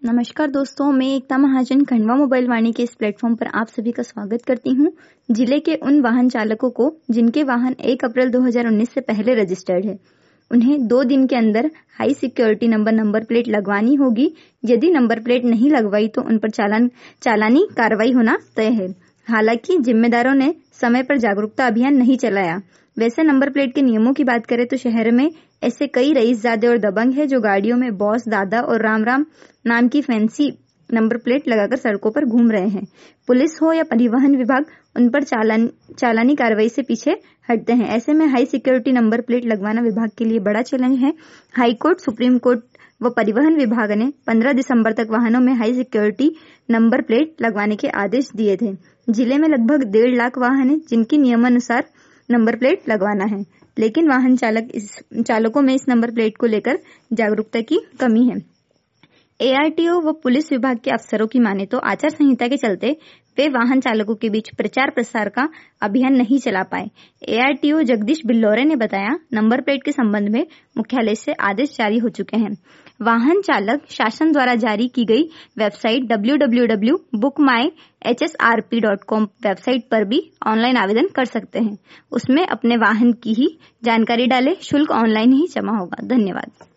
नमस्कार दोस्तों, मैं एकता महाजन खंडवा मोबाइल वाणी के इस प्लेटफॉर्म पर आप सभी का स्वागत करती हूं। जिले के उन वाहन चालकों को जिनके वाहन 1 अप्रैल 2019 से पहले रजिस्टर्ड है, उन्हें 2 दिन के अंदर हाई सिक्योरिटी नंबर प्लेट लगवानी होगी। यदि नंबर प्लेट नहीं लगवाई तो उन पर चालानी कार्रवाई होना तय है। हालांकि जिम्मेदारों ने समय पर जागरूकता अभियान नहीं चलाया। वैसे नंबर प्लेट के नियमों की बात करें तो शहर में ऐसे कई रईसजादे और दबंग हैं जो गाड़ियों में बॉस, दादा और राम राम नाम की फैंसी नंबर प्लेट लगाकर सड़कों पर घूम रहे हैं। पुलिस हो या परिवहन विभाग उन पर चालानी कार्रवाई से पीछे हटते हैं। ऐसे में हाई सिक्योरिटी नंबर प्लेट लगवाना विभाग के लिए बड़ा चैलेंज है। हाई कोर्ट, सुप्रीम कोर्ट व परिवहन विभाग ने 15 दिसंबर तक वाहनों में हाई सिक्योरिटी नंबर प्लेट लगवाने के आदेश दिए थे। जिले में लगभग 1.5 लाख वाहन है जिनकी नियमानुसार नंबर प्लेट लगवाना है, लेकिन वाहन चालकों में इस नंबर प्लेट को लेकर जागरूकता की कमी है। एआरटीओ व पुलिस विभाग के अफसरों की माने तो आचार संहिता के चलते वे वाहन चालकों के बीच प्रचार प्रसार का अभियान नहीं चला पाए। एआरटीओ जगदीश बिल्लौरे ने बताया, नंबर प्लेट के संबंध में मुख्यालय से आदेश जारी हो चुके हैं। वाहन चालक शासन द्वारा जारी की गई वेबसाइट www.bookmyhsrp.com वेबसाइट पर भी ऑनलाइन आवेदन कर सकते हैं। उसमें अपने वाहन की ही जानकारी डालें। शुल्क ऑनलाइन ही जमा होगा। धन्यवाद।